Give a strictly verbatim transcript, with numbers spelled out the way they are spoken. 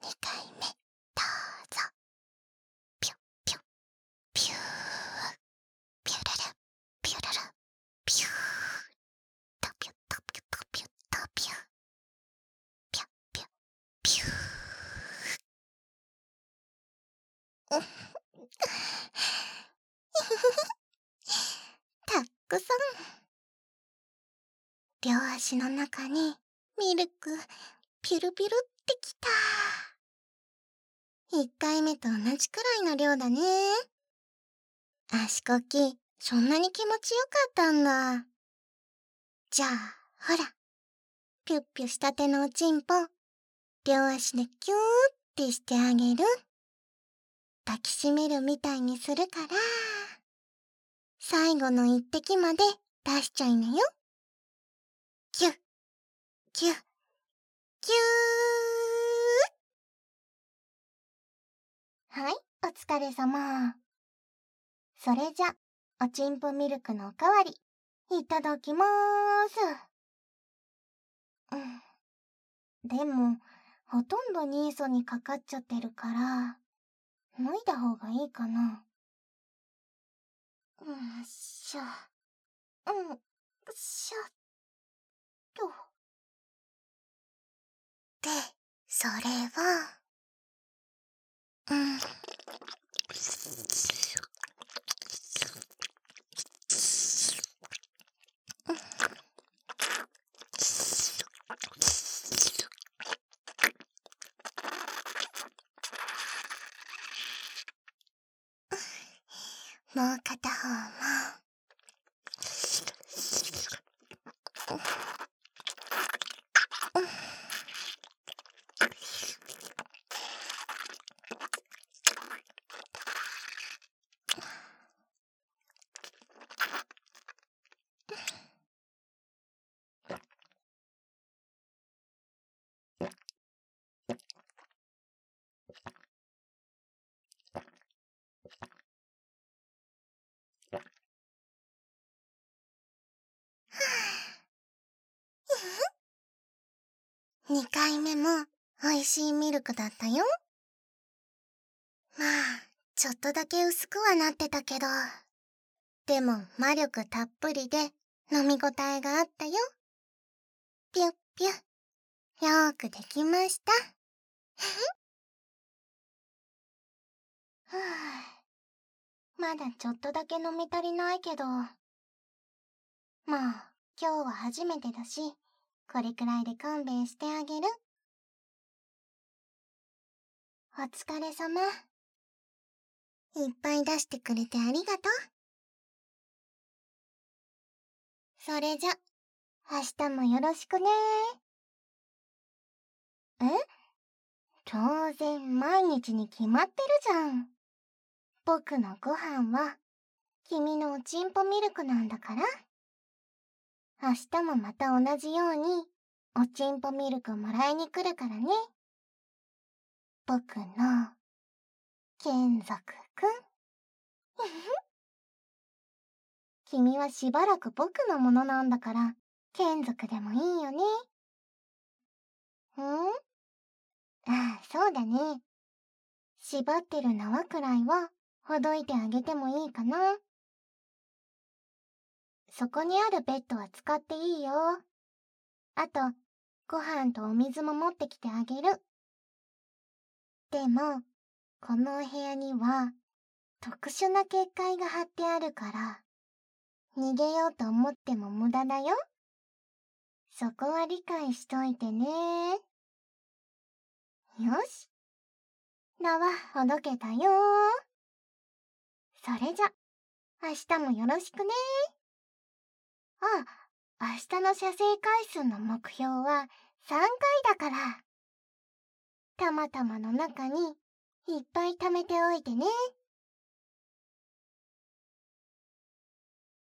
にかいめどうぞ。ピュッピュッピューピュルルピュルルピュートピュットピュットピュットピューピュッピュッピューたっくさん。両足の中にミルクピュルピュルってきた。いっかいめと同じくらいの量だね。足こきそんなに気持ちよかったんだ。じゃあほら、ピュッピュしたてのおちんぽ両足でキューってしてあげる。抱きしめるみたいにするから最後の一滴まで出しちゃいなよ。キュッキュッキュー。はい、お疲れ様。それじゃおちんぽミルクのおかわりいただきまーす。うん、でもほとんどニーソにかかっちゃってるから脱いだ方がいいかな。うん、しょうんしょっと。で、それはうんもう片方もにかいめもおいしいミルクだったよ。まあちょっとだけ薄くはなってたけど、でも魔力たっぷりで飲み応えがあったよ。ピュッピュッ、よーくできました。ふぅ、まだちょっとだけ飲み足りないけど、まあ今日は初めてだしこれくらいで勘弁してあげる。お疲れ様。いっぱい出してくれてありがとう。それじゃ明日もよろしくね。え？当然毎日に決まってるじゃん。僕のご飯は君のおちんぽミルクなんだから。明日もまた同じようにおちんぽミルクもらいに来るからね。僕の眷属くん。君はしばらく僕のものなんだから眷属でもいいよね。ん？ああ、そうだね。縛ってる縄くらいはほどいてあげてもいいかな。そこにあるベッドは使っていいよ。あとご飯とお水も持ってきてあげる。でもこのお部屋には特殊な結界が張ってあるから逃げようと思っても無駄だよ。そこは理解しといてね。よし、縄ほどけたよ。それじゃ明日もよろしくね。あ、明日の射精回数の目標はさんかいだから。たまたまの中にいっぱい貯めておいてね。